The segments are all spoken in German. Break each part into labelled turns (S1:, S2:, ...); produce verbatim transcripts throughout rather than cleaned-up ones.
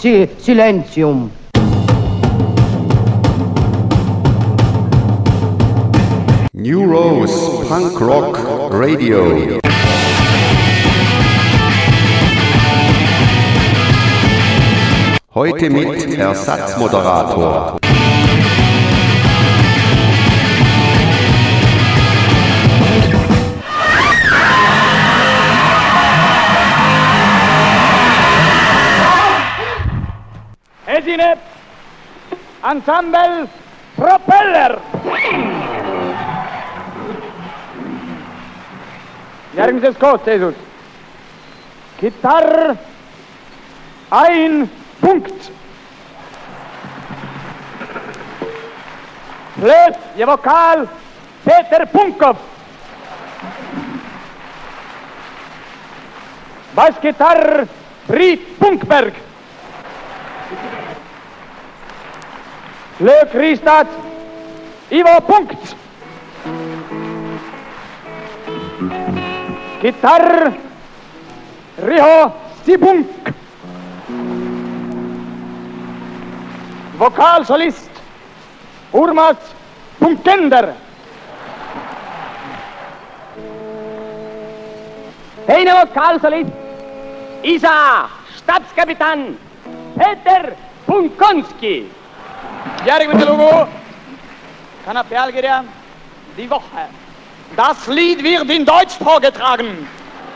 S1: si Silentium.
S2: New Rose Punk Rock Radio. Heute mit Ersatzmoderator.
S3: Esine, Ensemble, Propeller. Nirgends ist kurz, Jesus. Gitarre, ein Punkt. Flöt, je Vokal, Peter Punkkopf. Bassgitarre, Fried Punkberg. Flöt, Kristadt, Ivo Punkt. Gitarre, Riho Sibunk. Vokalsolist, Urmas Punkender. Eine Vokalsolist, Isa, Stabskapitän Peter Punkonski. Järig mit der Logo, Kanapelgeria, die Woche. Das Lied wird in Deutsch vorgetragen.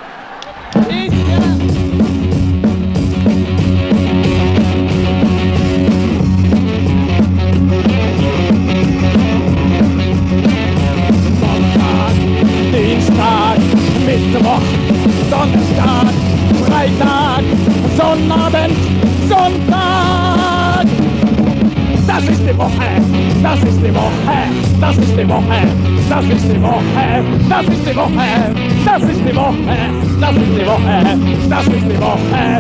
S3: Sonntag, Dienstag, Mittwoch, Donnerstag, Freitag, Sonnabend, Sonntag. Das ist die Woche, das ist die Woche, das ist die Woche, das ist die Woche, das ist die Woche, das ist die Woche, das ist die Woche, das ist die Woche.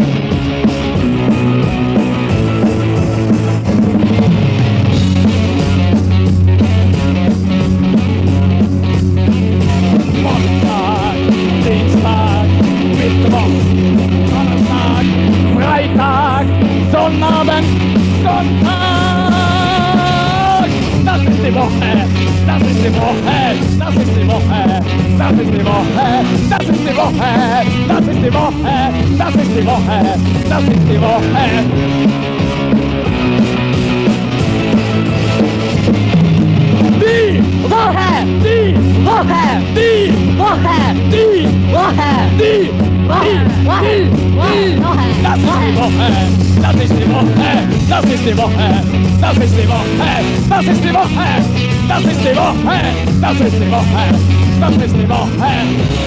S3: Montag, Dienstag, Mittwoch, Donnerstag, Freitag, Sonnabend, Sonntag! Das ist die Woche! Das ist die Woche! Das ist die Woche! Das ist die Woche! Das ist die Woche! Das ist die Woche! Das ist die Woche! Das ist die Woche! Die Woche! Die Woche! Die Woche! Die Woche! Die Woche! Die Woche! Das ist die Woche! Das ist die Woche, das ist die Woche, das ist die Woche, das ist die Woche, das ist die Woche, das ist die Woche, das ist die Woche.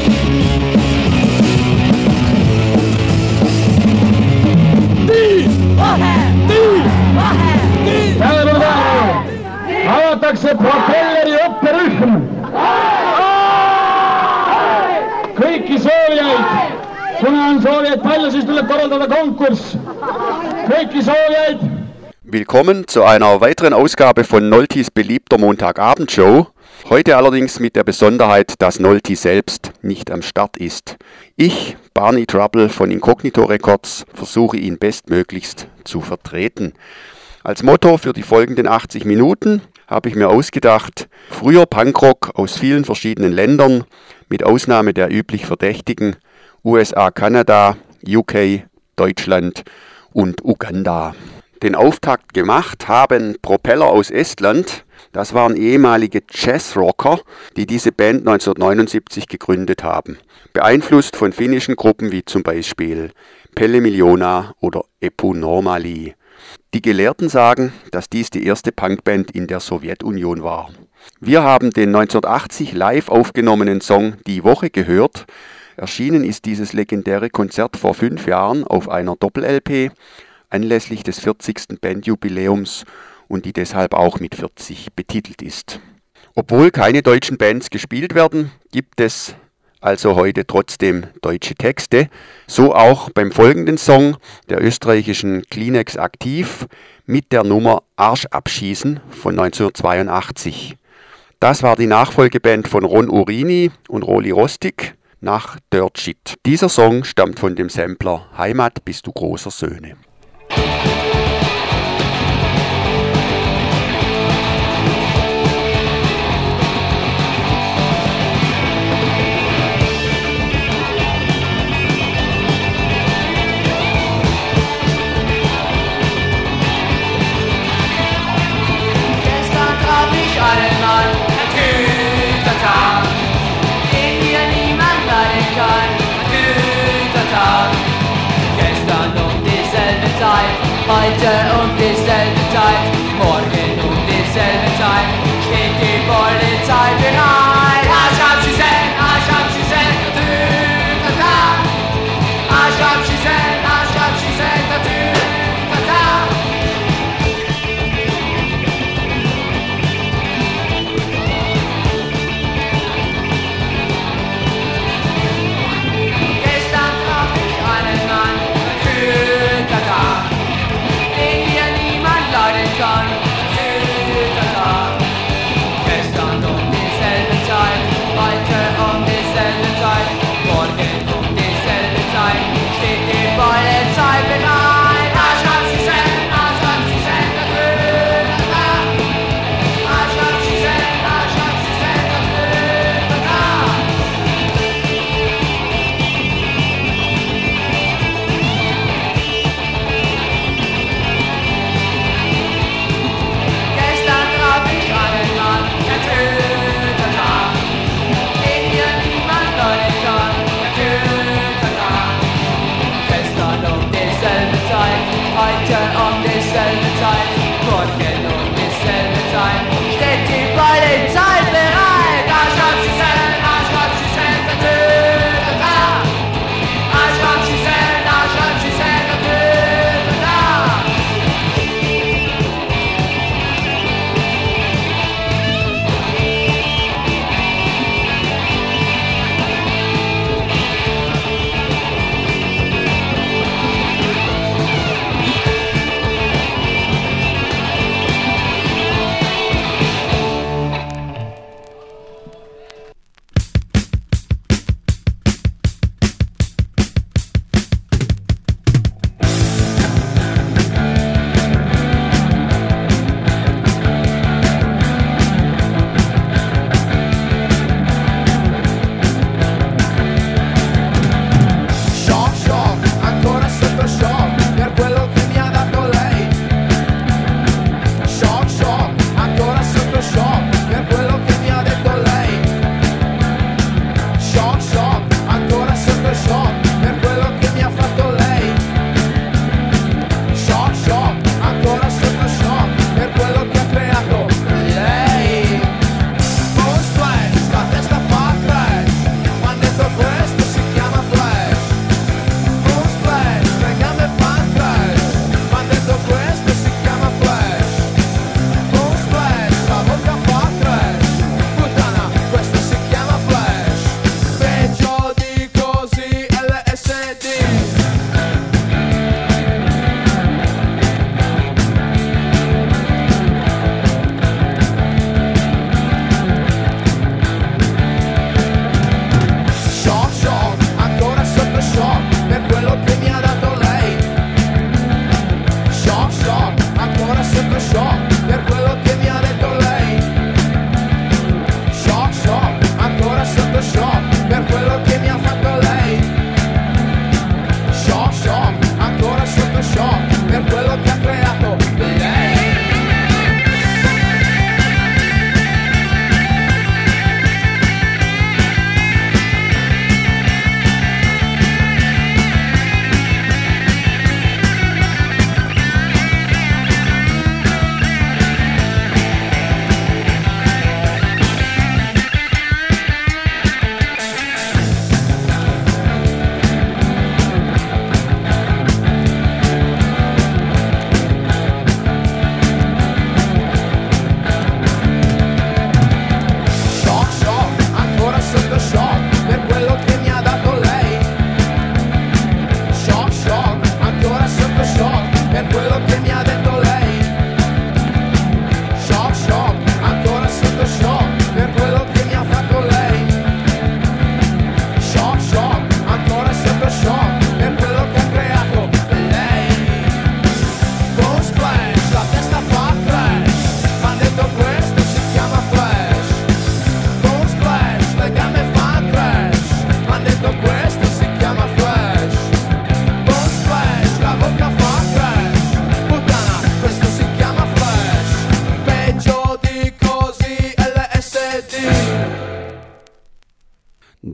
S3: Die Woche, die Woche, die Woche.
S4: Avatakse propelleri õpperühm. Kõiki soovijaid. Kuna on soovijaid palju, siis tuleb korraldada konkurss. Kõiki soovijaid.
S2: Willkommen zu einer weiteren Ausgabe von Noltis beliebter Montagabendshow. Heute allerdings mit der Besonderheit, dass Nolti selbst nicht am Start ist. Ich, Barney Trouble von Incognito Records, versuche ihn bestmöglichst zu vertreten. Als Motto für die folgenden achtzig Minuten habe ich mir ausgedacht, früher Punkrock aus vielen verschiedenen Ländern, mit Ausnahme der üblich Verdächtigen, U S A, Kanada, U K, Deutschland und Uganda. Den Auftakt gemacht haben Propeller aus Estland. Das waren ehemalige Jazzrocker, die diese Band neunzehnhundertneunundsiebzig gegründet haben. Beeinflusst von finnischen Gruppen wie zum Beispiel Pelle Miljoona oder Epu Normali. Die Gelehrten sagen, dass dies die erste Punkband in der Sowjetunion war. Wir haben den neunzehnhundertachtzig live aufgenommenen Song Die Woche gehört. Erschienen ist dieses legendäre Konzert vor fünf Jahren auf einer Doppel-L P anlässlich des vierzigsten Bandjubiläums und die deshalb auch mit vierzig betitelt ist. Obwohl keine deutschen Bands gespielt werden, gibt es also heute trotzdem deutsche Texte, so auch beim folgenden Song der österreichischen Kleenex Aktiv mit der Nummer Arsch abschießen von neunzehnhundertzweiundachtzig. Das war die Nachfolgeband von Ron Urini und Roli Rostig nach Dirt Shit. Dieser Song stammt von dem Sampler Heimat bist du großer Söhne.
S1: Zeit, heute um dieselbe Zeit, morgen um dieselbe Zeit, steht die Polizei bereit. Aschab Shisen, Aschab Shisen, Tatütata. Aschab Shisen, Aschab Shisen, Tatütata. Gestern traf ich einen Mann, Tatütata, den hier niemand leiden kann, Tatütata. Gestern um dieselbe Zeit, heute um dieselbe Zeit, morgen um dieselbe Zeit, steht die Polizei bereit. Aschab Shisen, Aschab Shisen, Tatütata. Aschab Shisen, Aschab Shisen, Tatütata. Gestern traf ich einen Mann, der Tötata, den hier niemand leiden kann, der Tötata. Gestern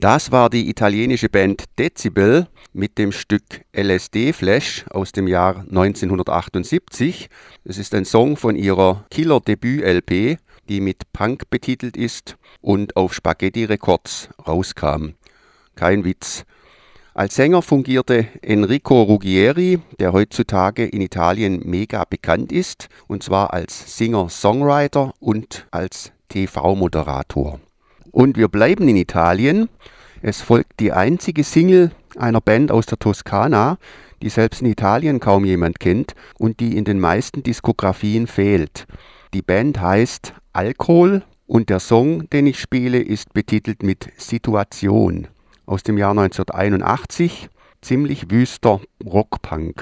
S2: Das war die italienische Band Decibel mit dem Stück L S D Flash aus dem Jahr neunzehnhundertachtundsiebzig. Es ist ein Song von ihrer Killer-Debüt-L P, die mit Punk betitelt ist und auf Spaghetti Records rauskam. Kein Witz. Als Sänger fungierte Enrico Ruggieri, der heutzutage in Italien mega bekannt ist, und zwar als Singer-Songwriter und als T V-Moderator. Und wir bleiben in Italien. Es folgt die einzige Single einer Band aus der Toskana, die selbst in Italien kaum jemand kennt und die in den meisten Diskografien fehlt. Die Band heißt Alkohol und der Song, den ich spiele, ist betitelt mit Situation aus dem Jahr neunzehnhunderteinundachtzig, ziemlich wüster Rockpunk.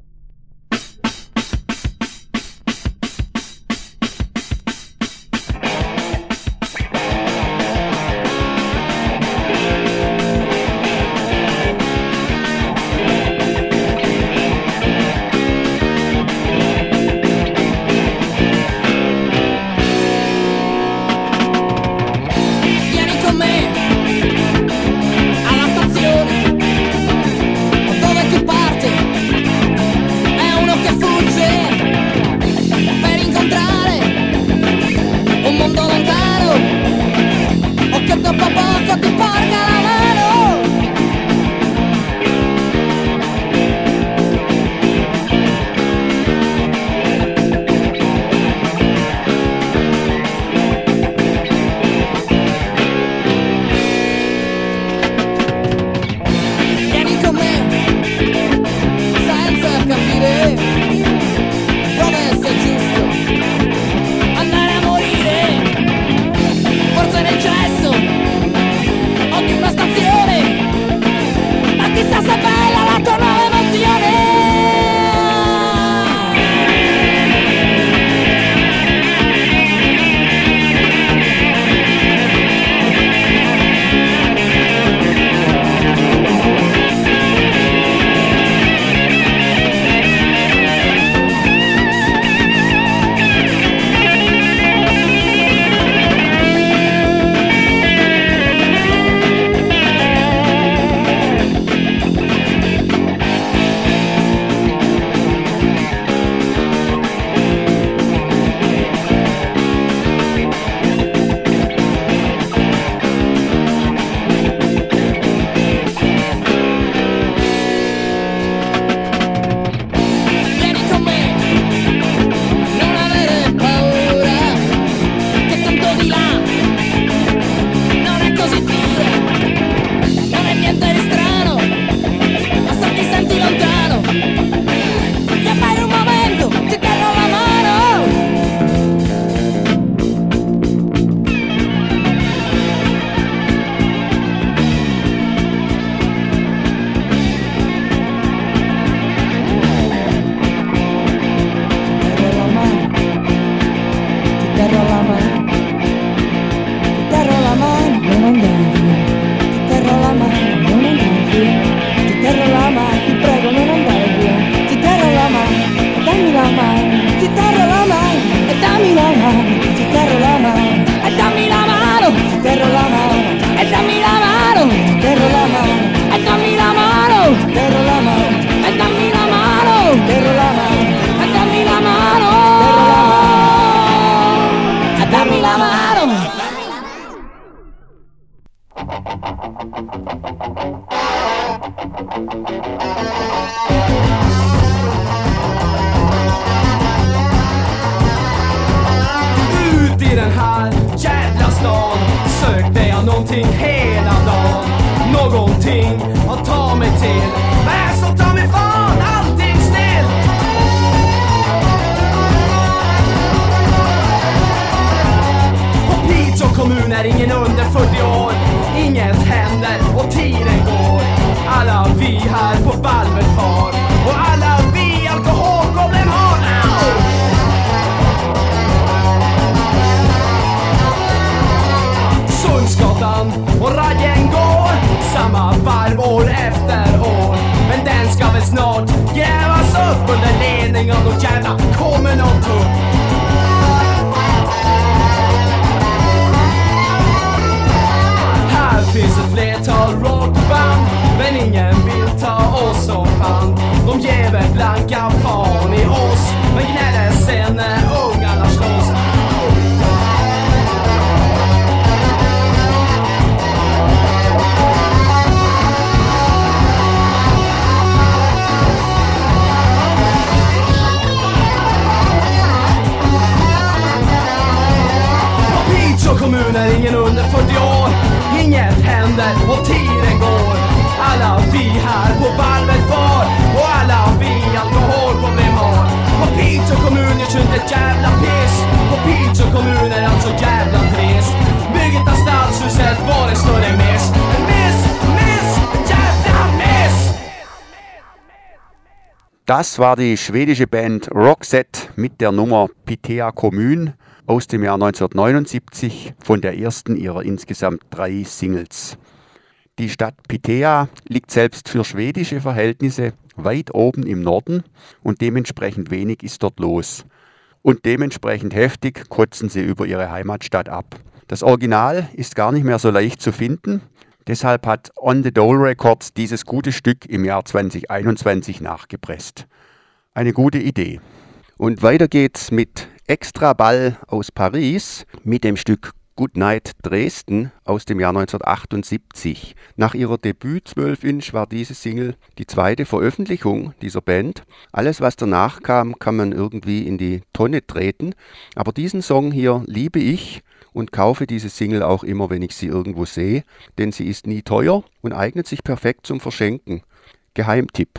S1: Ut i den här jävla stan sökte jag någonting hela dagen. Någonting att ta mig till. Men så tar mig fan allting snällt. Och Piteå kommun är ingen under fyrtio år. Inget händer och tiden går. Alla vi här på valvet har. Och alla vi alkoholproblem har. Au! Sundsgatan och Rajen går samma varv år efter år. Men den ska väl snart grävas upp under ledning av något jävla kommunaltull. Här finns ett flertal men ingen vill ta oss som hand. De ger väl blanka fan i oss, men gnäller sen när ungarna slåss. Kommuner, ingen under fyrtio år. Inget händer och tiden går. Alla vi här på valvet var, och alla vi alkoholproblem har. På Piteå kommun görs inte ett jävla piss. På Piteå kommun är alltså jävla trist. Bygget av stadshuset var en större miss. En miss, miss, en jävla miss.
S2: Das war die schwedische Band Roxette mit der Nummer Piteå kommun aus dem Jahr neunzehnhundertneunundsiebzig von der ersten ihrer insgesamt drei Singles. Die Stadt Piteå liegt selbst für schwedische Verhältnisse weit oben im Norden und dementsprechend wenig ist dort los. Und dementsprechend heftig kotzen sie über ihre Heimatstadt ab. Das Original ist gar nicht mehr so leicht zu finden, deshalb hat On the Dole Records dieses gute Stück im Jahr zweitausendeinundzwanzig nachgepresst. Eine gute Idee. Und weiter geht's mit Extra Ball aus Paris mit dem Stück Goodnight Dresden aus dem Jahr neunzehnhundertachtundsiebzig. Nach ihrer Debüt zwölf Inch war diese Single die zweite Veröffentlichung dieser Band. Alles, was danach kam, kann man irgendwie in die Tonne treten. Aber diesen Song hier liebe ich und kaufe diese Single auch immer, wenn ich sie irgendwo sehe, denn sie ist nie teuer und eignet sich perfekt zum Verschenken. Geheimtipp.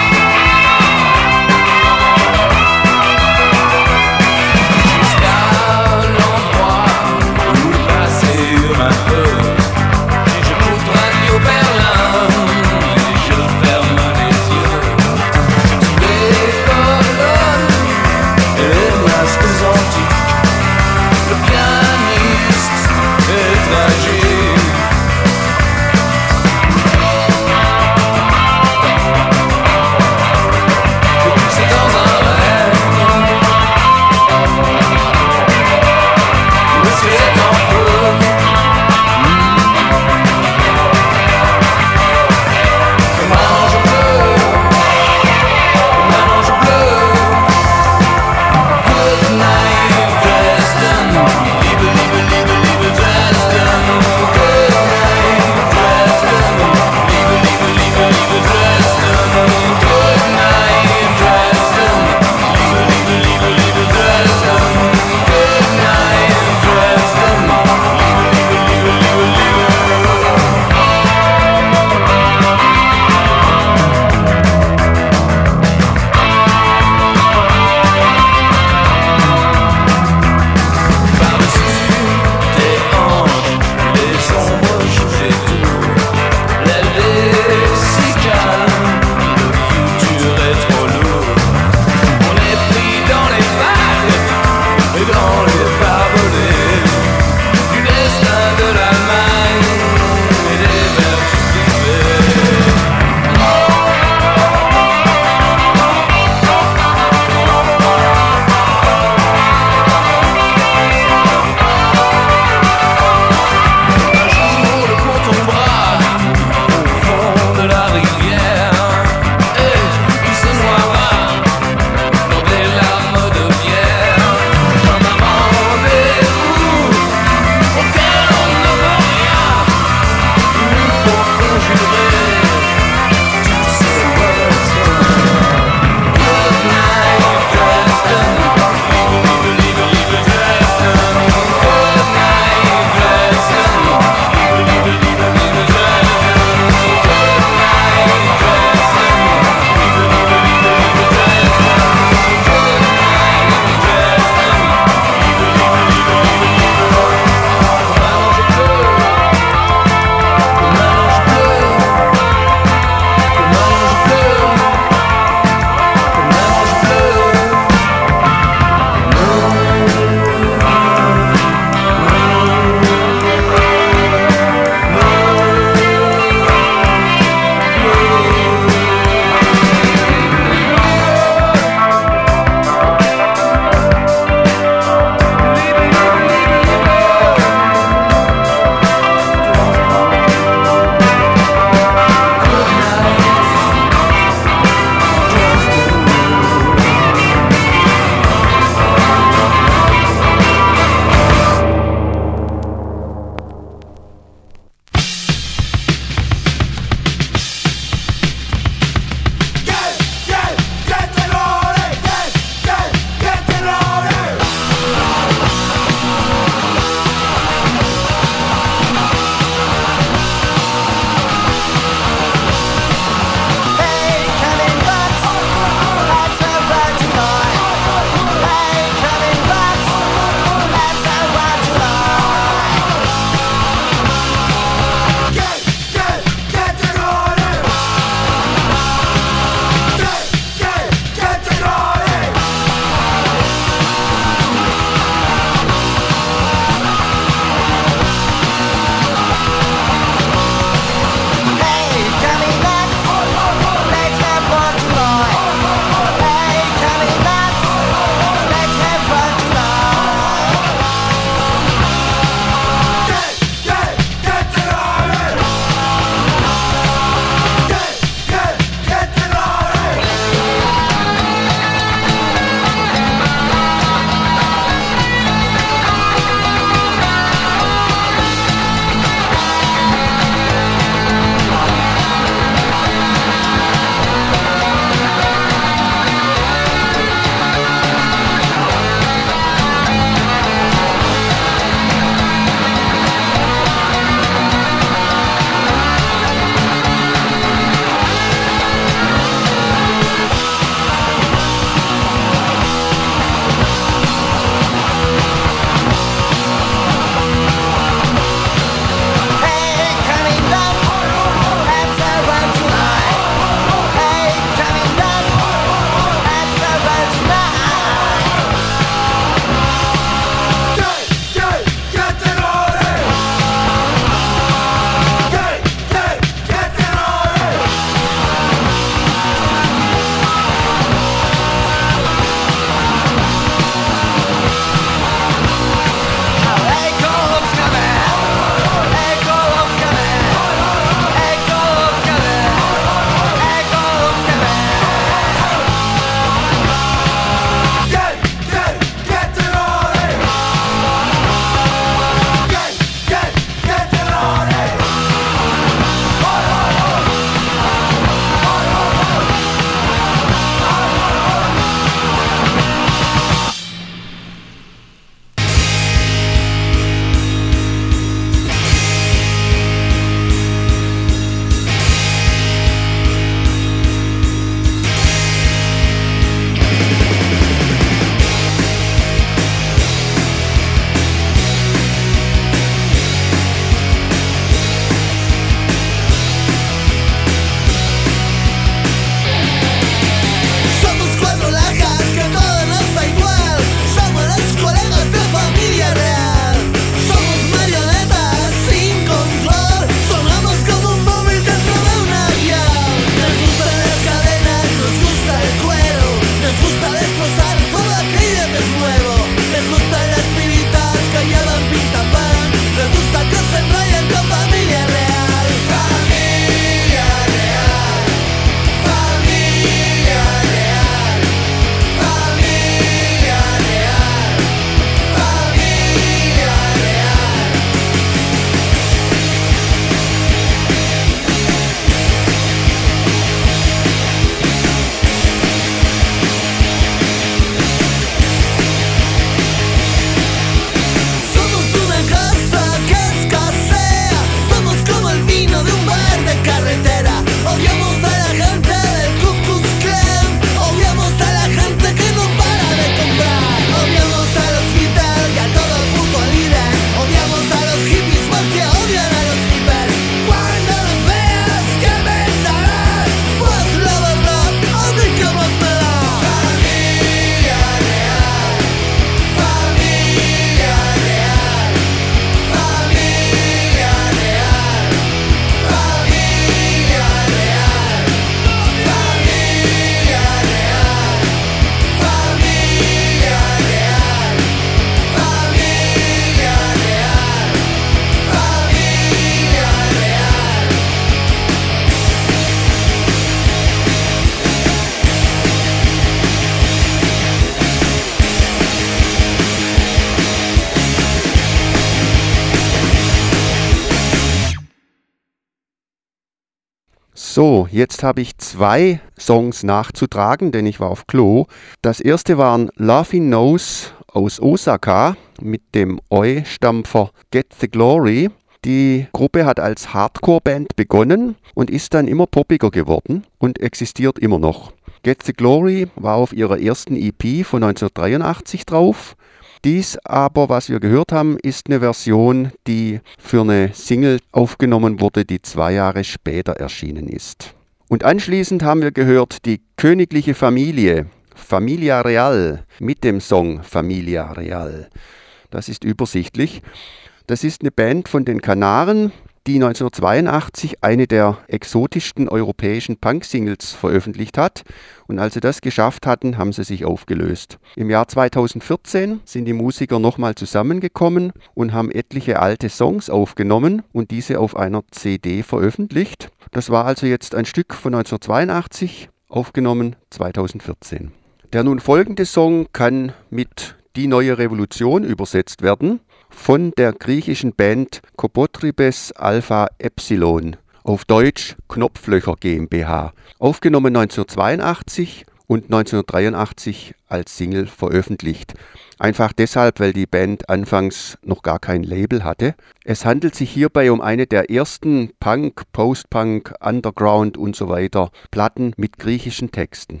S2: So, jetzt habe ich zwei Songs nachzutragen, denn ich war auf Klo. Das erste waren Laughing Nose aus Osaka mit dem Oi-Stampfer Get the Glory. Die Gruppe hat als Hardcore-Band begonnen und ist dann immer poppiger geworden und existiert immer noch. Get the Glory war auf ihrer ersten E P von neunzehnhundertdreiundachtzig drauf. Dies aber, was wir gehört haben, ist eine Version, die für eine Single aufgenommen wurde, die zwei Jahre später erschienen ist. Und anschließend haben wir gehört die königliche Familie, Familia Real, mit dem Song Familia Real. Das ist übersichtlich. Das ist eine Band von den Kanaren, die neunzehnhundertzweiundachtzig eine der exotischsten europäischen Punk-Singles veröffentlicht hat. Und als sie das geschafft hatten, haben sie sich aufgelöst. Im Jahr zweitausendvierzehn sind die Musiker nochmal zusammengekommen und haben etliche alte Songs aufgenommen und diese auf einer C D veröffentlicht. Das war also jetzt ein Stück von neunzehnhundertzweiundachtzig, aufgenommen zweitausendvierzehn. Der nun folgende Song kann mit Die neue Revolution übersetzt werden, von der griechischen Band Kopotribes Alpha Epsilon, auf Deutsch Knopflöcher GmbH, aufgenommen neunzehnhundertzweiundachtzig und neunzehnhundertdreiundachtzig als Single veröffentlicht. Einfach deshalb, weil die Band anfangs noch gar kein Label hatte. Es handelt sich hierbei um eine der ersten Punk, Post-Punk, Underground und so weiter Platten mit griechischen Texten.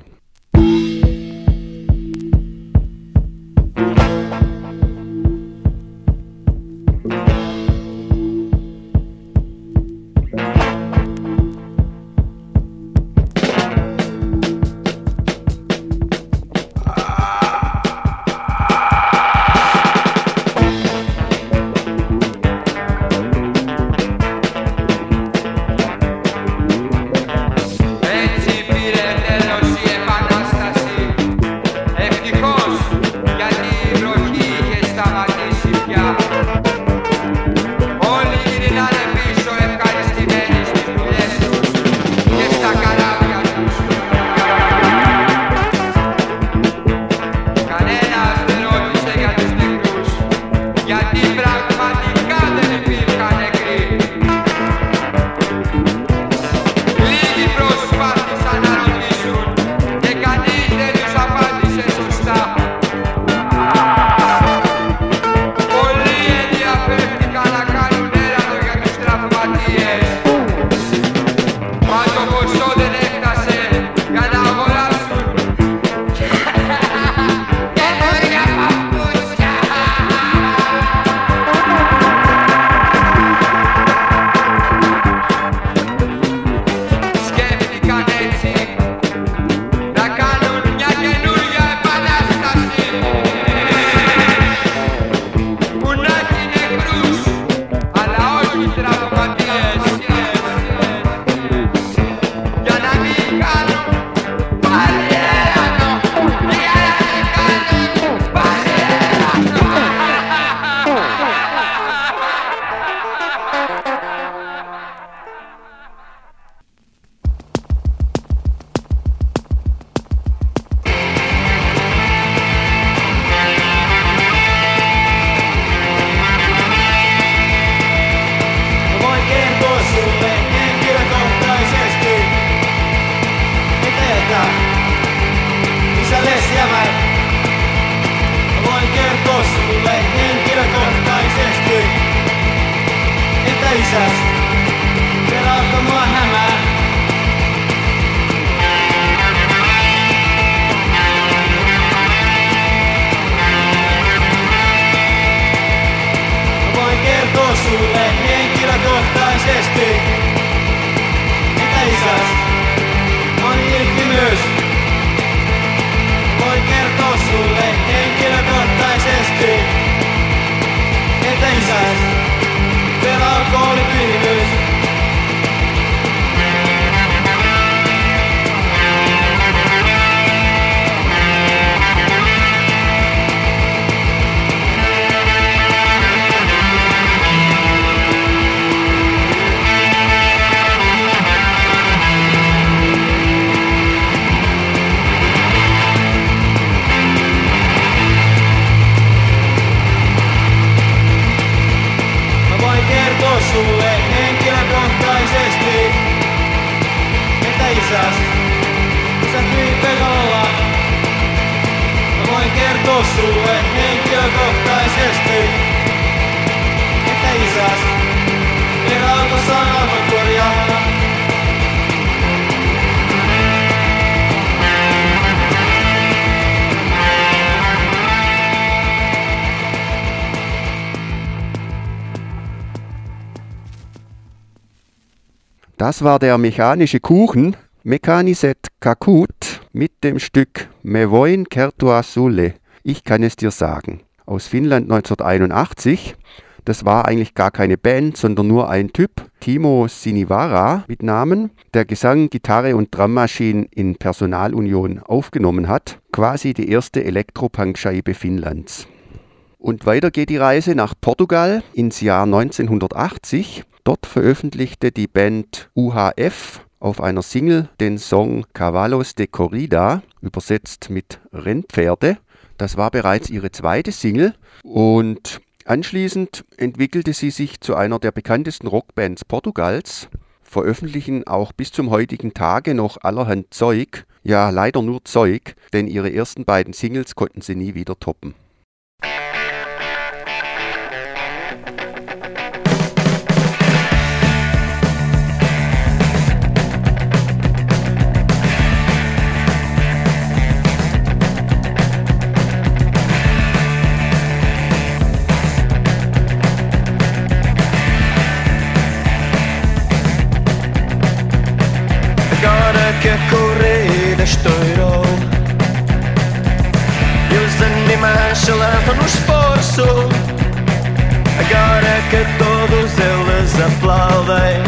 S5: kertoo sulle henkilökohtaisesti, että isäs eräällä sanomakorjaa.
S2: Das war der mechanische Kuchen, Mechaniset Kakut, mit dem Stück Me voin kertoa sulle. Ich kann es dir sagen. Aus Finnland neunzehnhunderteinundachtzig. Das war eigentlich gar keine Band, sondern nur ein Typ, Timo Sinivaara mit Namen, der Gesang, Gitarre und Drummaschinen in Personalunion aufgenommen hat. Quasi die erste Elektropunk-Scheibe Finnlands. Und weiter geht die Reise nach Portugal ins Jahr neunzehnhundertachtzig. Dort veröffentlichte die Band U H F auf einer Single den Song Cavalos de Corrida, übersetzt mit Rennpferde. Das war bereits ihre zweite Single und anschließend entwickelte sie sich zu einer der bekanntesten Rockbands Portugals, veröffentlichen auch bis zum heutigen Tage noch allerhand Zeug, ja leider nur Zeug, denn ihre ersten beiden Singles konnten sie nie wieder toppen.
S6: Que corrida estourou e os animais se lançam no esforço. Agora que todos eles aplaudem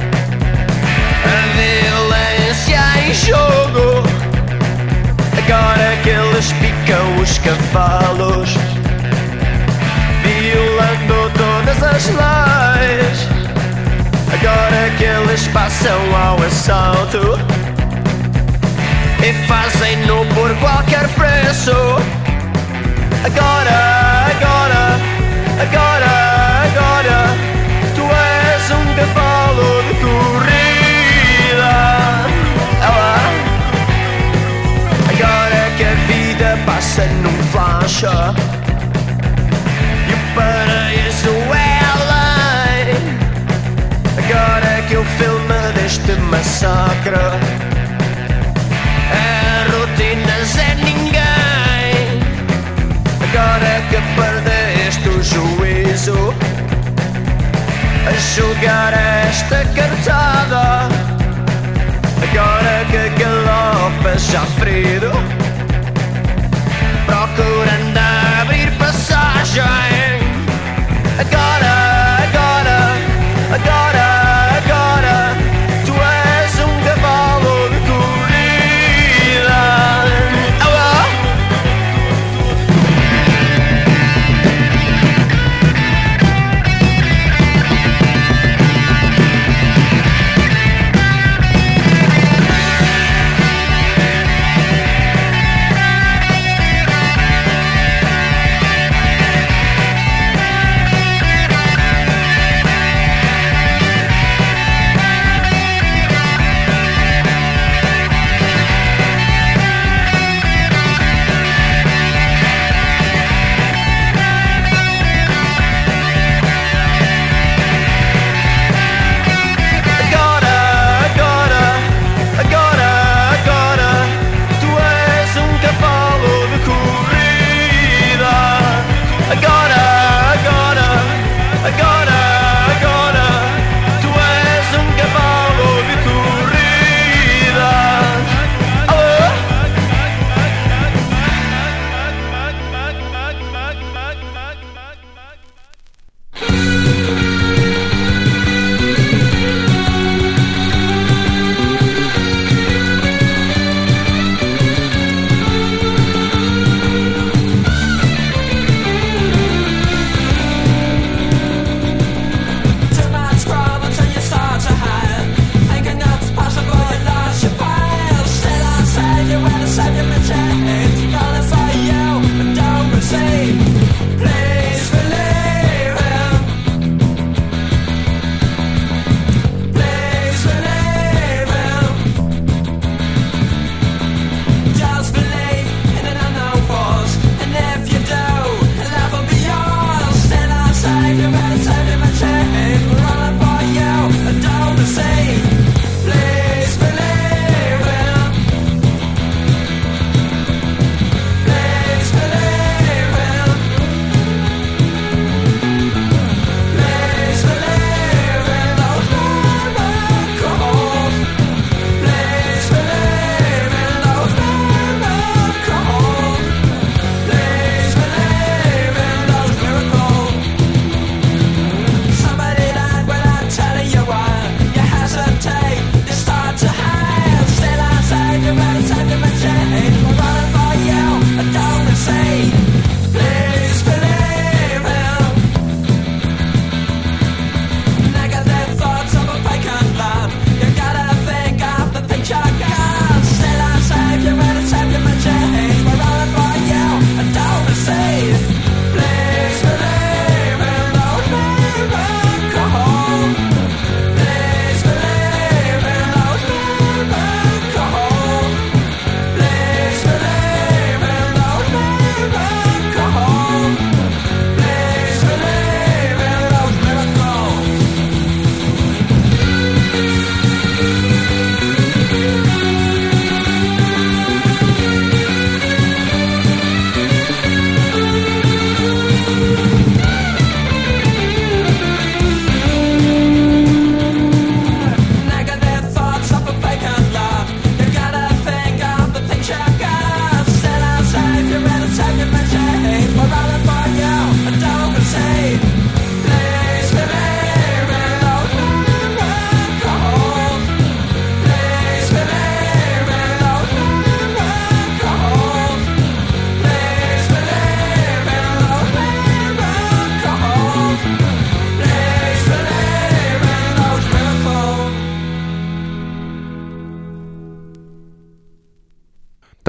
S6: a violência em jogo. Agora que eles picam os cavalos, violando todas as leis. Agora que eles passam ao assalto e fazem-no por qualquer preço. Agora, agora, agora, agora, tu és um cavalo de corrida. Ela. Agora que a vida passa num flash e o paraíso é além. Agora que o filme deste massacre a rotina é ninguém. Agora que perdeste o juízo a julgar esta cartada. Agora que galopas já ferido, procurando abrir passagem. Agora, agora, agora, agora, tu és um cavalo de corrida. Alô?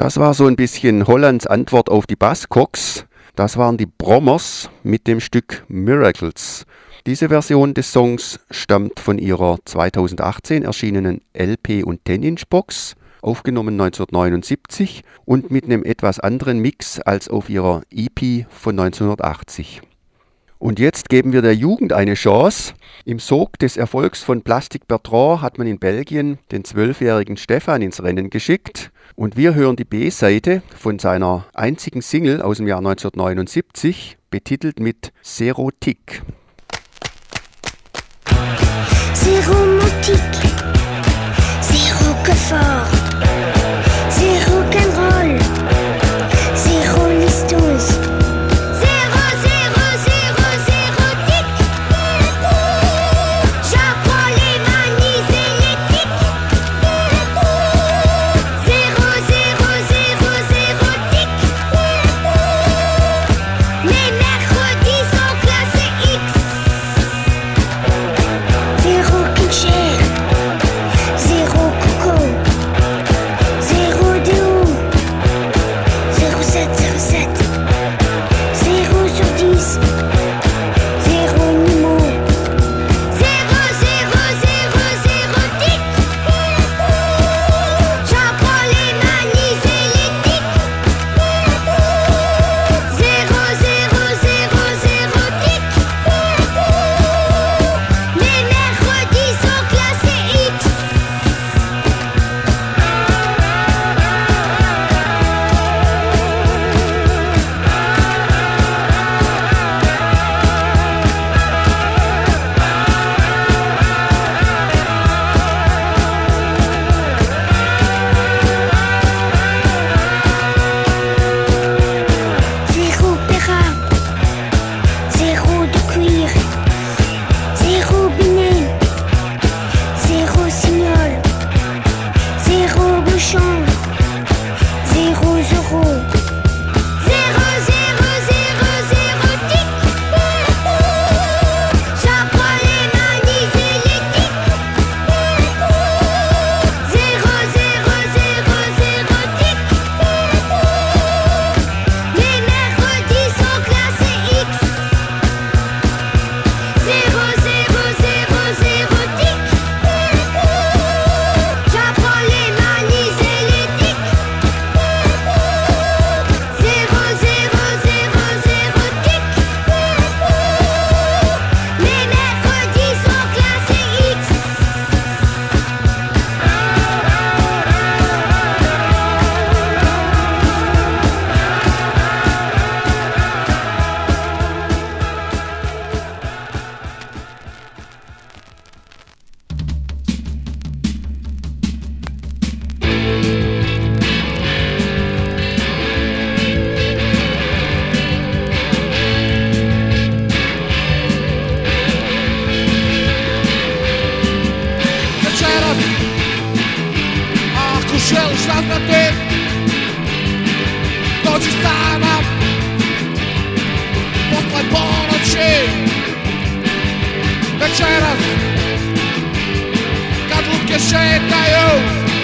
S2: Das war so ein bisschen Hollands Antwort auf die Buzzcocks. Das waren die Brommers mit dem Stück Miracles. Diese Version des Songs stammt von ihrer zweitausendachtzehn erschienenen L P- und zehn Inch Box, aufgenommen neunzehnhundertneunundsiebzig und mit einem etwas anderen Mix als auf ihrer E P von neunzehnhundertachtzig. Und jetzt geben wir der Jugend eine Chance. Im Sog des Erfolgs von Plastic Bertrand hat man in Belgien den zwölfjährigen Stefan ins Rennen geschickt. Und wir hören die B-Seite von seiner einzigen Single aus dem Jahr neunzehnhundertneunundsiebzig, betitelt mit Serotik.
S7: C'est romantique, c'est roquefort, c'est rock'n'roll, c'est Rolling Stones. Zéro, zéro, zéro, zérotique. J'apprends les manies et l'éthique. Zéro, zéro, zéro, zérotique. Les mercredis sont classés X. Zéro King zéro coco, zéro déo, zéro sept zéro sept, zéro sur dix, zéro Nimo, zéro zéro zéro zéro tic. J'apprends les manies et l'éthique. Zéro zéro zéro zéro tic. Les mercredis sont classés X. Zéro Péra, zéro de cuir, zéro Binet, zéro Signol, zéro Bouchon, zéro Zéro. Zéro, zéro, zéro, zéro tic. J'apprends les manies et l'éthique. Zéro, zéro, zéro, zéro tic. Les mercredis sont classés X. Zéro, zéro, zéro, zéro tic. J'apprends les manies et l'éthique. Zéro, zéro, zéro, zéro tic. Les mercredis sont classés X.
S8: Večeras, ako želiš saznati, dođi sa nam posle ponoći. Večeras, kad lutke šetaju,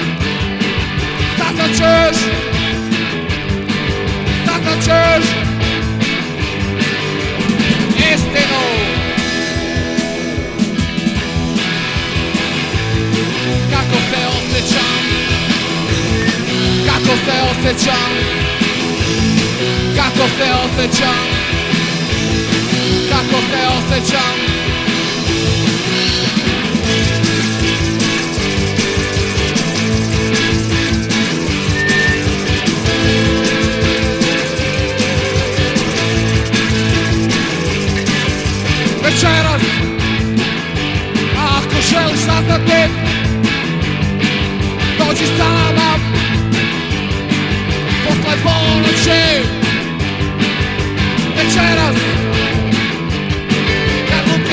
S8: saznaćeš, saznaćeš istinu. Kako se osjećam, kako se osjećam, kako se osjećam, kako se osjećam. Večeras, ako želiš saznati, dođi sa nama posle ponoći. Večeras, kad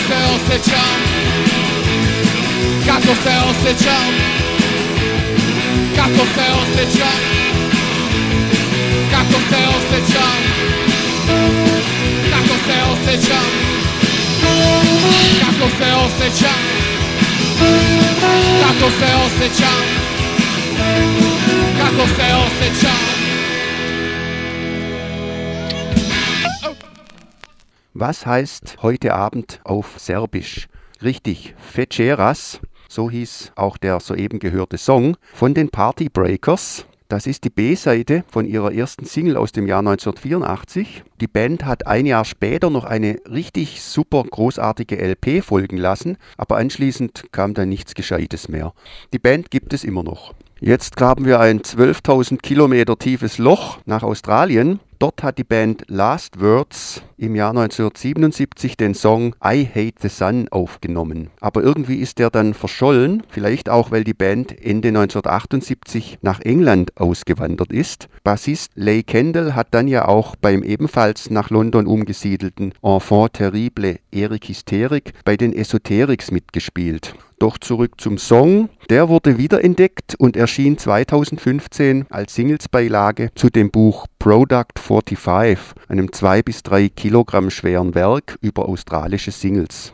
S8: se osse ciao. Gatto se osse ciao. Gatto se osse ciao. Gatto se osse ciao. Gatto se osse ciao. Gatto se osse ciao. Gatto se osse ciao. Gatto se osse ciao.
S2: Was heißt heute Abend auf Serbisch? Richtig, Večeras, so hieß auch der soeben gehörte Song von den Party Breakers. Das ist die B-Seite von ihrer ersten Single aus dem Jahr neunzehnhundertvierundachtzig. Die Band hat ein Jahr später noch eine richtig super großartige L P folgen lassen, aber anschließend kam dann nichts Gescheites mehr. Die Band gibt es immer noch. Jetzt graben wir ein zwölftausend Kilometer tiefes Loch nach Australien. Dort hat die Band Last Words im Jahr neunzehnhundertsiebenundsiebzig den Song I Hate the Sun aufgenommen. Aber irgendwie ist der dann verschollen, vielleicht auch, weil die Band Ende neunzehnhundertachtundsiebzig nach England ausgewandert ist. Bassist Leigh Kendall hat dann ja auch beim ebenfalls nach London umgesiedelten Enfant Terrible Eric Hysterik bei den Esoterics mitgespielt. Doch zurück zum Song. Der wurde wiederentdeckt und erschien zweitausendfünfzehn als Singlesbeilage zu dem Buch Product fünfundvierzig, einem zwei bis drei Kilogramm schweren Werk über australische Singles.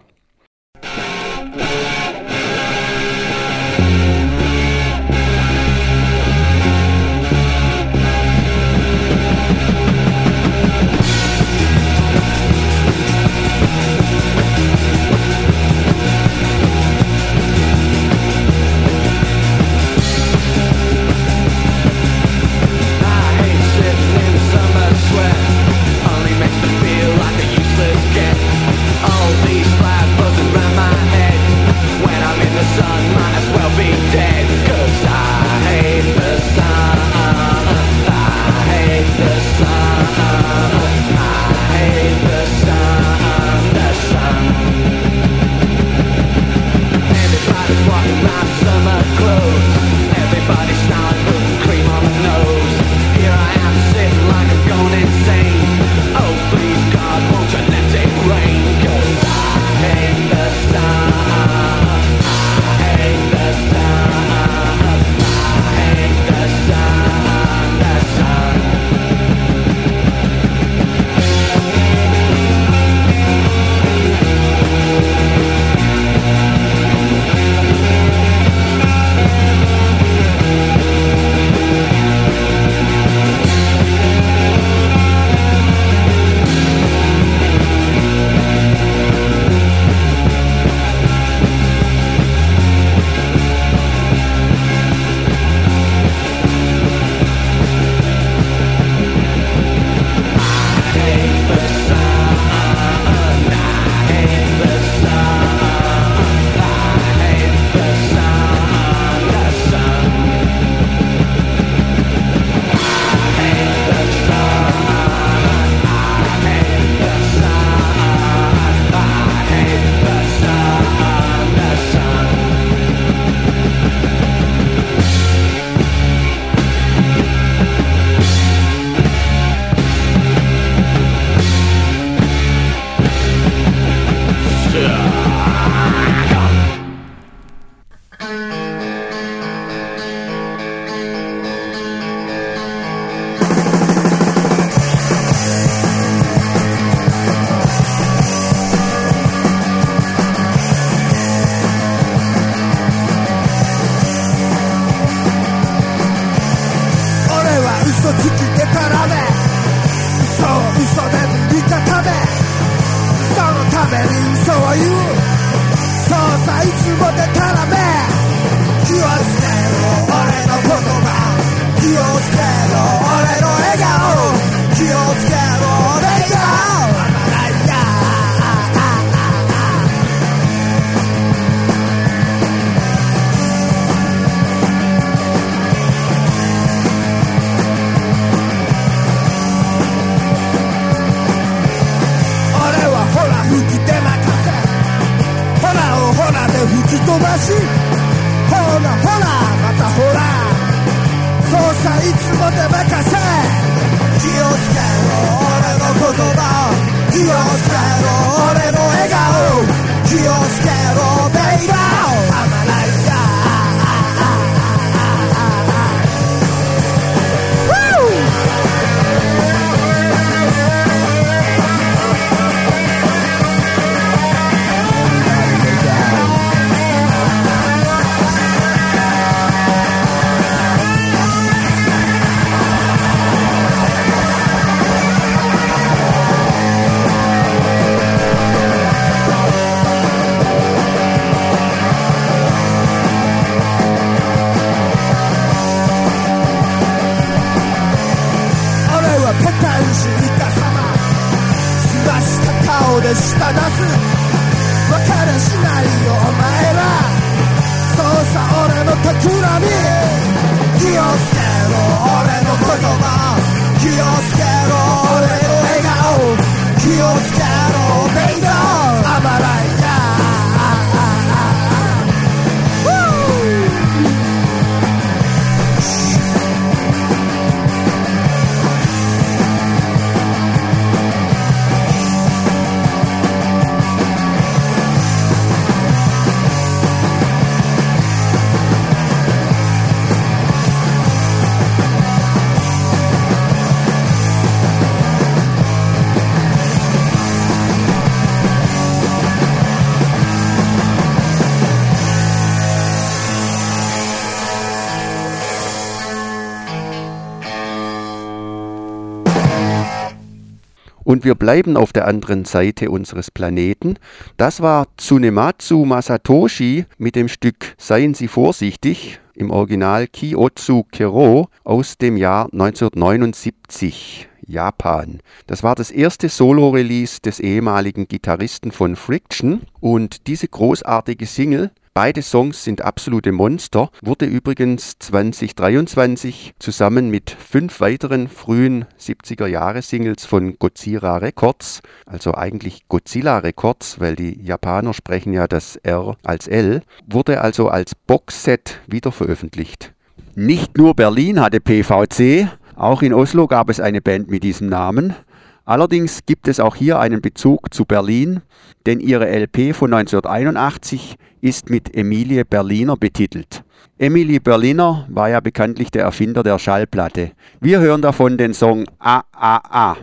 S2: Und wir bleiben auf der anderen Seite unseres Planeten. Das war Tsunematsu Masatoshi mit dem Stück Seien Sie vorsichtig, im Original Kyotsu Kero aus dem Jahr neunzehnhundertneunundsiebzig, Japan. Das war das erste Solo-Release des ehemaligen Gitarristen von Friction und diese großartige Single, beide Songs sind absolute Monster, wurde übrigens zwanzig dreiundzwanzig zusammen mit fünf weiteren frühen siebziger-Jahre-Singles von Gojira Records, also eigentlich Godzilla Records, weil die Japaner sprechen ja das R als L, wurde also als Boxset wieder veröffentlicht. Nicht nur Berlin hatte P V C, auch in Oslo gab es eine Band mit diesem Namen. Allerdings gibt es auch hier einen Bezug zu Berlin, denn ihre L P von neunzehnhunderteinundachtzig ist mit Emilie Berliner betitelt. Emilie Berliner war ja bekanntlich der Erfinder der Schallplatte. Wir hören davon den Song A A A.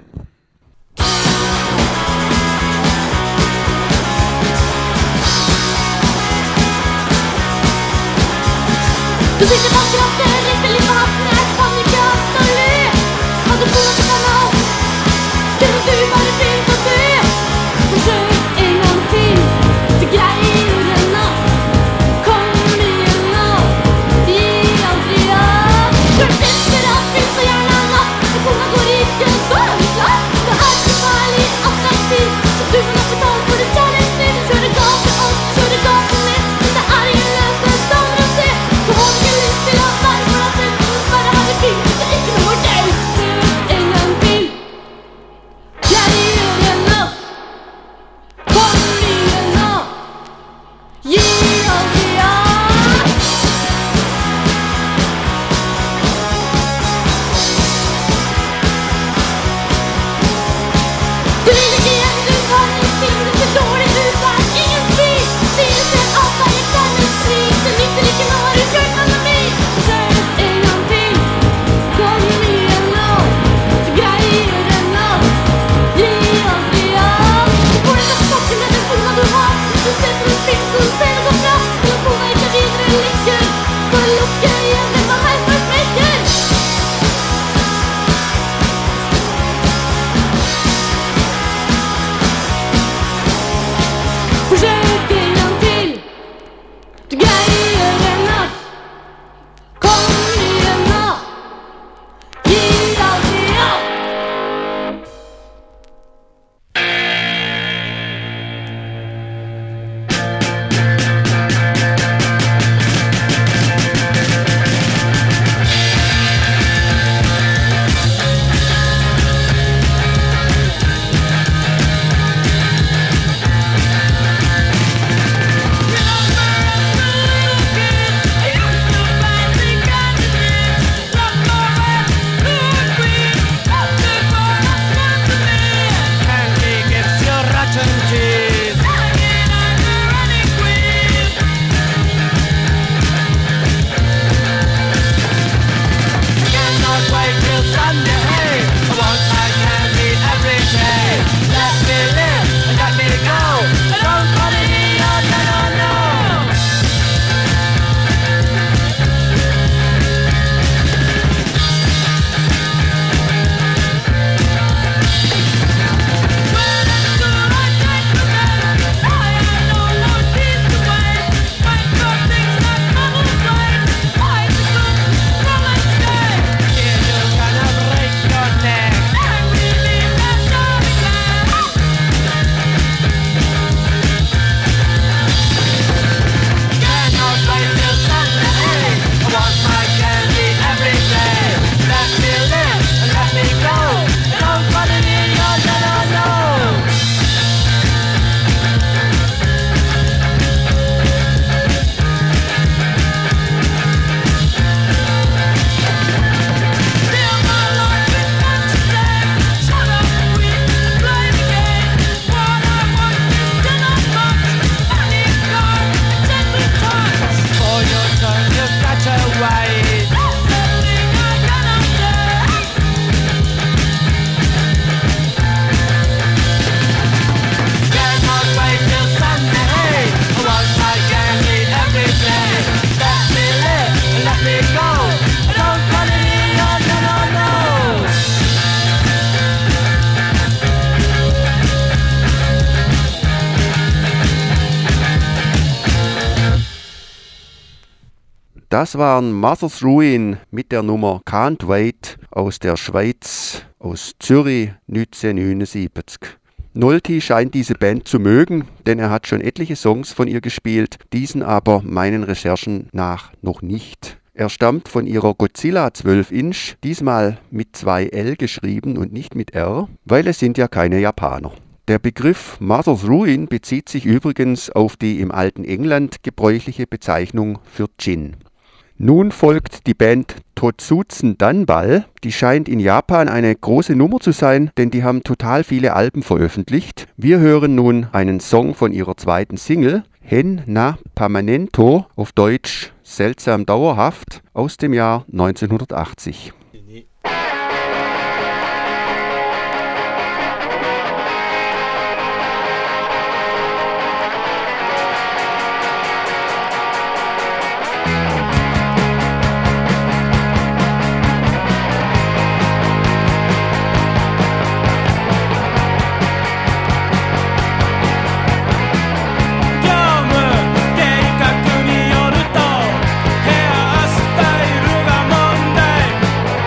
S7: Du sitter bak rattet, rikter litt på hatten. Jeg kan ikke akte å le. Hadde foran på kanal. Kunne du bare begynt å dø? Forsøk en gang til. Du greier det nå. Kom igjen nå. Gi aldri opp. Du er desperat, vil så gjerne natt. Og kona går ikke så klar. Det er ikke farlig attraktiv. Så du må nok betale for det tar litt snill. Kjøre gata opp, kjøre gata ned. Men det er ingen løsning, stander og se. Du har ikke lyst til å være
S2: Das waren Mother's Ruin mit der Nummer Can't Wait aus der Schweiz, aus Zürich neunzehnhundertneunundsiebzig. Nolty scheint diese Band zu mögen, denn er hat schon etliche Songs von ihr gespielt, diesen aber meinen Recherchen nach noch nicht. Er stammt von ihrer Godzilla zwölf Inch, diesmal mit zwei L geschrieben und nicht mit R, weil es sind ja keine Japaner. Der Begriff Mother's Ruin bezieht sich übrigens auf die im alten England gebräuchliche Bezeichnung für Gin. Nun folgt die Band Totsuzen Danball. Die scheint in Japan eine große Nummer zu sein, denn die haben total viele Alben veröffentlicht. Wir hören nun einen Song von ihrer zweiten Single, Hen na Permanento, auf Deutsch seltsam dauerhaft, aus dem Jahr neunzehnhundertachtzig.
S5: 「ヘアスタイルが問題」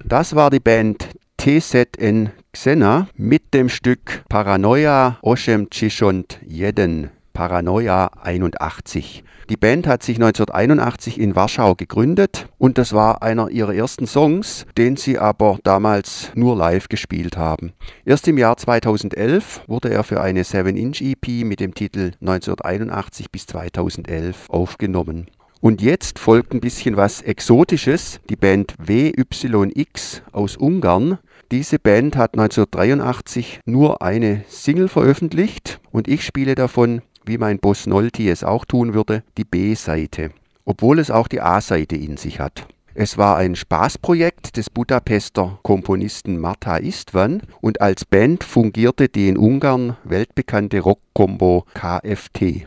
S2: Das war die Band T Z N Xena mit dem Stück Paranoia osiem dziewięćdziesiąt jeden, Paranoia einundachtzig. Die Band hat sich neunzehnhunderteinundachtzig in Warschau gegründet und das war einer ihrer ersten Songs, den sie aber damals nur live gespielt haben. Erst im Jahr zweitausendelf wurde er für eine seven inch E P mit dem Titel neunzehnhunderteinundachtzig bis zweitausendelf aufgenommen. Und jetzt folgt ein bisschen was Exotisches, die Band W Y X aus Ungarn. Diese Band hat neunzehnhundertdreiundachtzig nur eine Single veröffentlicht und ich spiele davon, wie mein Boss Nolty es auch tun würde, die B-Seite, obwohl es auch die A-Seite in sich hat. Es war ein Spaßprojekt des Budapester Komponisten Marta Istvan und als Band fungierte die in Ungarn weltbekannte Rock-Combo K F T.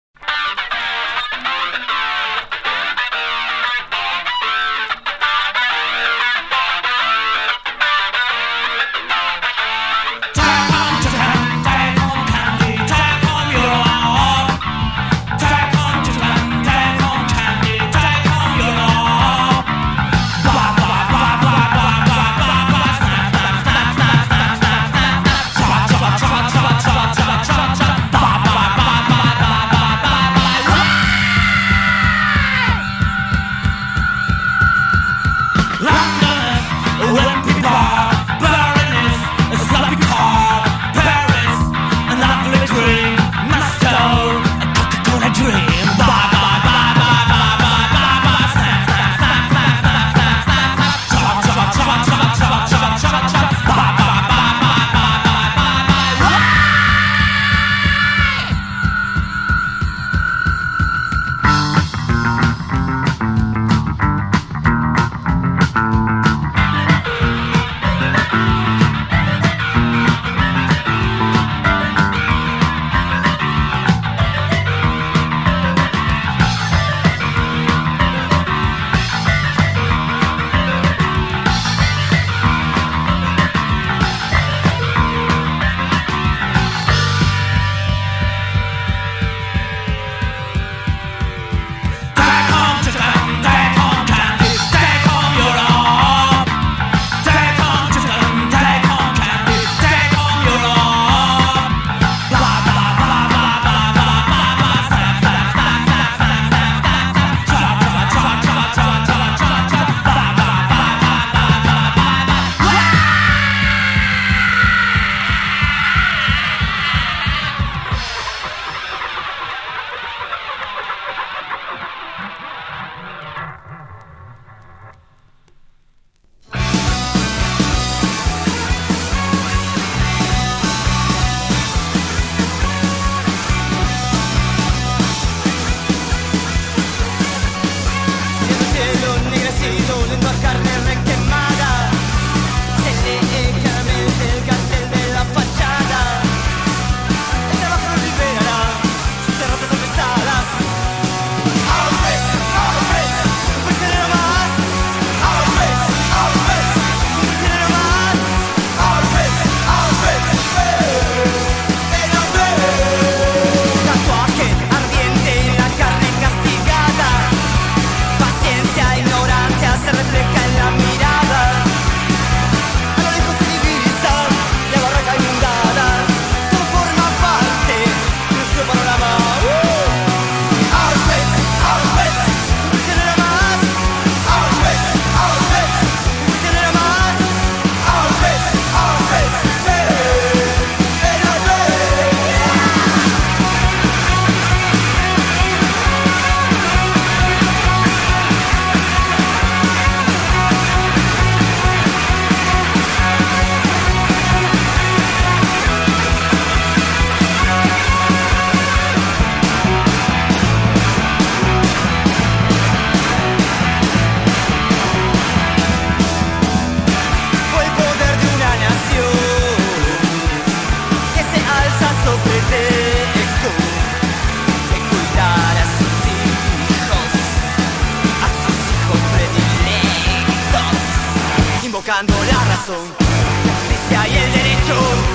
S6: buscando la razón. Dice ahí el derecho.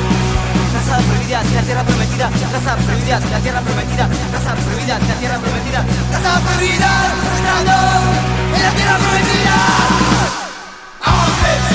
S6: Raza prohibida, la tierra prometida. Raza prohibida, la tierra prometida. Raza prohibida, la tierra prometida. Raza prohibida, en la tierra prometida. ¡Vamos!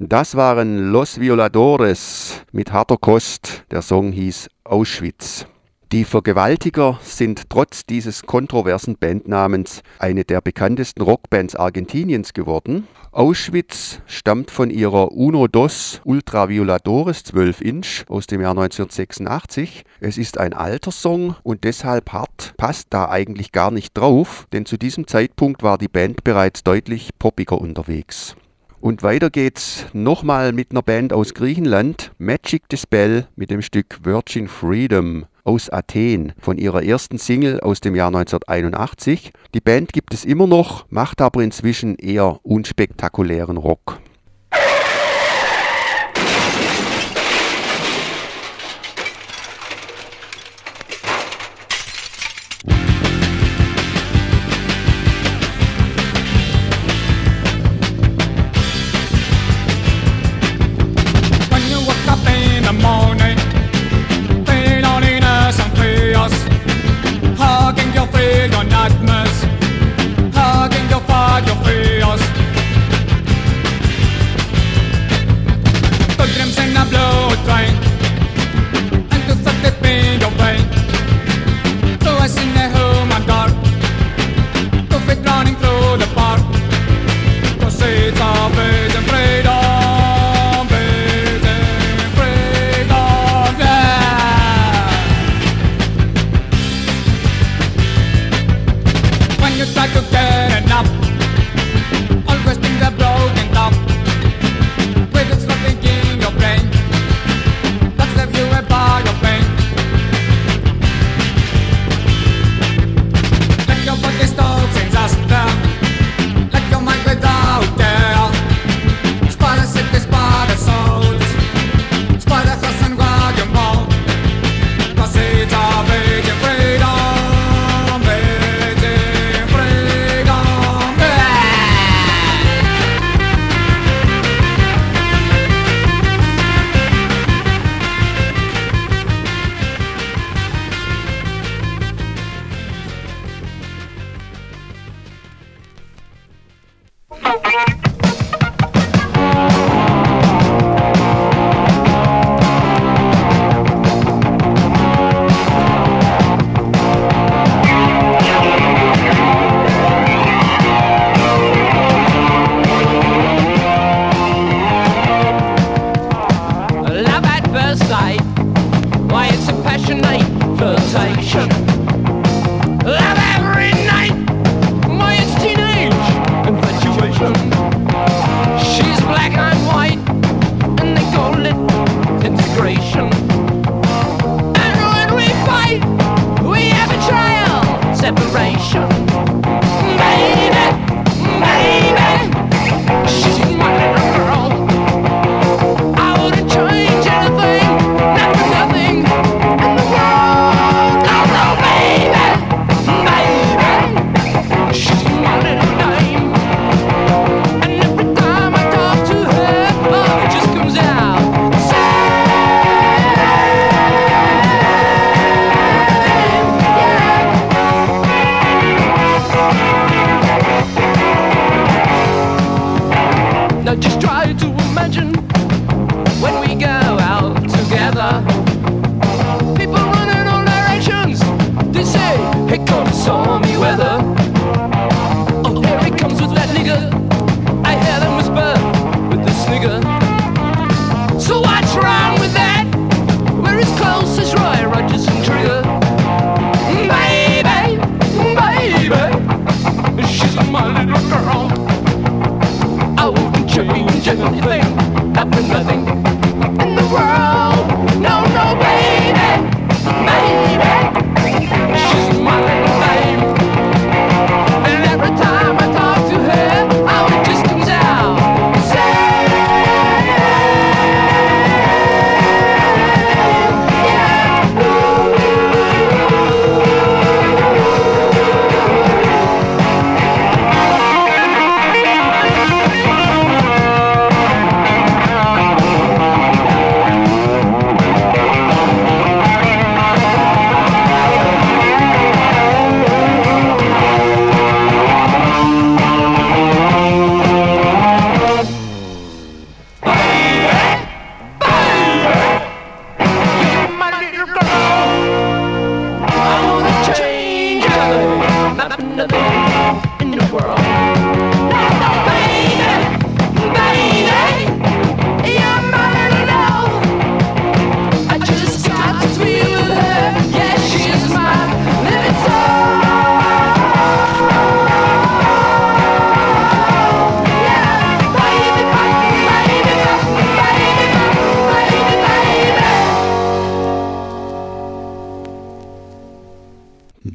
S2: Das waren Los Violadores mit harter Kost. Der Song hieß Auschwitz. Die Vergewaltiger sind trotz dieses kontroversen Bandnamens eine der bekanntesten Rockbands Argentiniens geworden. Auschwitz stammt von ihrer Uno Dos Ultravioladores zwölf Inch aus dem Jahr neunzehnhundertsechsundachtzig. Es ist ein alter Song und deshalb hart, passt da eigentlich gar nicht drauf, denn zu diesem Zeitpunkt war die Band bereits deutlich poppiger unterwegs. Und weiter geht's nochmal mit einer Band aus Griechenland, Magic the Spell mit dem Stück Virgin Freedom aus Athen von ihrer ersten Single aus dem Jahr neunzehnhunderteinundachtzig. Die Band gibt es immer noch, macht aber inzwischen eher unspektakulären Rock.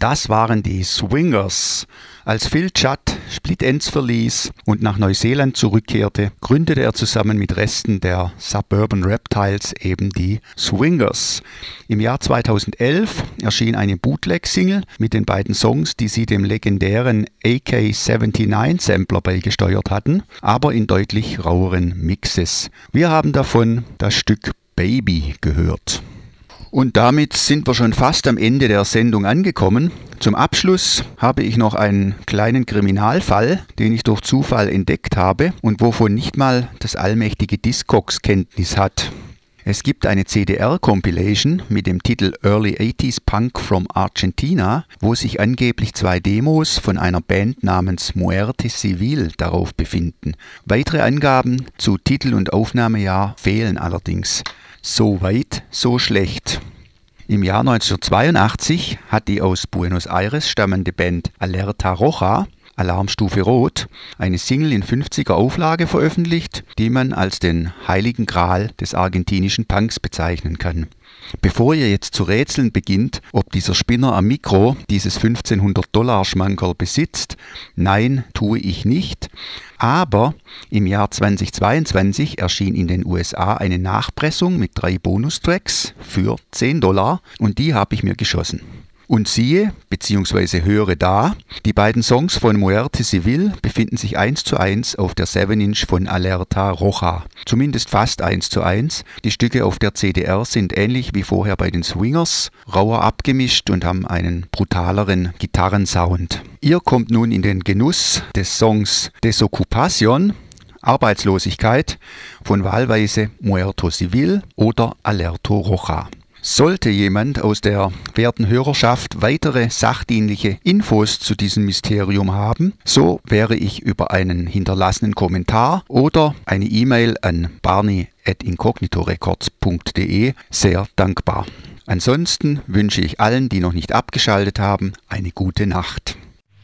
S2: Das waren die Swingers. Als Phil Judd Split Enz verließ und nach Neuseeland zurückkehrte, gründete er zusammen mit Resten der Suburban Reptiles eben die Swingers. Im Jahr zweitausendelf erschien eine Bootleg-Single mit den beiden Songs, die sie dem legendären A K neunundsiebzig Sampler beigesteuert hatten, aber in deutlich raueren Mixes. Wir haben davon das Stück Baby gehört. Und damit sind wir schon fast am Ende der Sendung angekommen. Zum Abschluss habe ich noch einen kleinen Kriminalfall, den ich durch Zufall entdeckt habe und wovon nicht mal das allmächtige Discogs Kenntnis hat. Es gibt eine C D R-Compilation mit dem Titel Early eighties Punk from Argentina, wo sich angeblich zwei Demos von einer Band namens Muerte Civil darauf befinden. Weitere Angaben zu Titel und Aufnahmejahr fehlen allerdings. So weit, so schlecht. Im Jahr neunzehnhundertzweiundachtzig hat die aus Buenos Aires stammende Band Alerta Roja, Alarmstufe Rot, eine Single in fünfziger Auflage veröffentlicht, die man als den heiligen Gral des argentinischen Punks bezeichnen kann. Bevor ihr jetzt zu rätseln beginnt, ob dieser Spinner am Mikro dieses fünfzehnhundert Dollar Schmankerl besitzt, nein, tue ich nicht. Aber im Jahr zweitausendzweiundzwanzig erschien in den U S A eine Nachpressung mit drei Bonustracks für zehn Dollar und die habe ich mir geschossen. Und siehe, beziehungsweise höre da, die beiden Songs von Muerte Civil befinden sich eins zu eins auf der seven inch von Alerta Roja. Zumindest fast eins zu eins. Die Stücke auf der C D R sind ähnlich wie vorher bei den Swingers, rauer abgemischt und haben einen brutaleren Gitarrensound. Ihr kommt nun in den Genuss des Songs Desocupación, Arbeitslosigkeit, von wahlweise Muerto Civil oder Alerta Roja. Sollte jemand aus der werten Hörerschaft weitere sachdienliche Infos zu diesem Mysterium haben, so wäre ich über einen hinterlassenen Kommentar oder eine E-Mail an barney at incognitorecords punkt de sehr dankbar. Ansonsten wünsche ich allen, die noch nicht abgeschaltet haben, eine gute Nacht.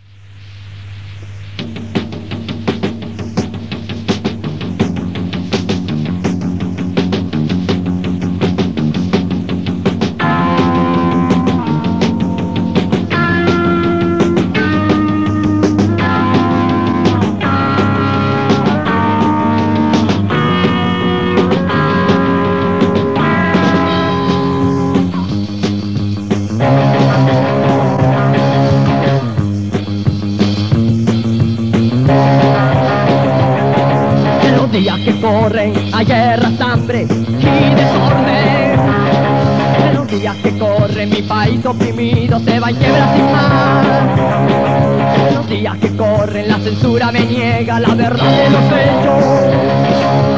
S3: Corren, hay guerras, hambre y desorden. En los días que corren mi país oprimido se va en quiebra sin más. En los días que corren la censura me niega la verdad de los hechos.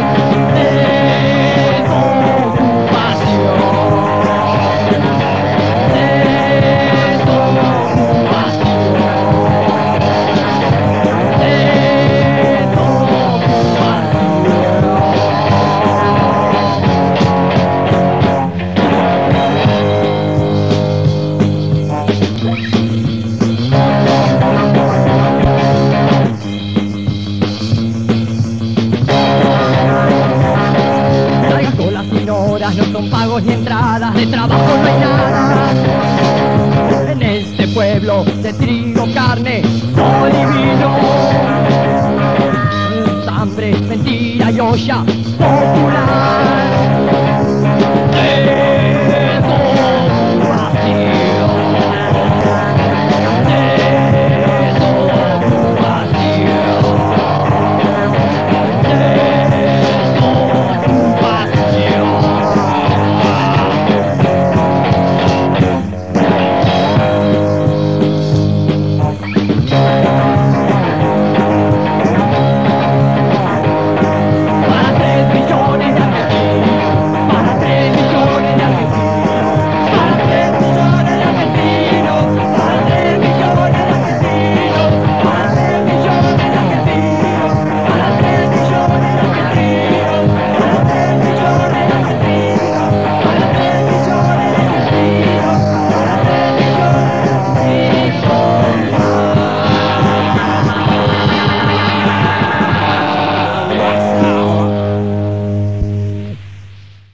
S3: No son pagos ni entradas, de trabajo no hay nada. En este pueblo de trigo, carne, sol y vino, hambre, mentira y olla popular.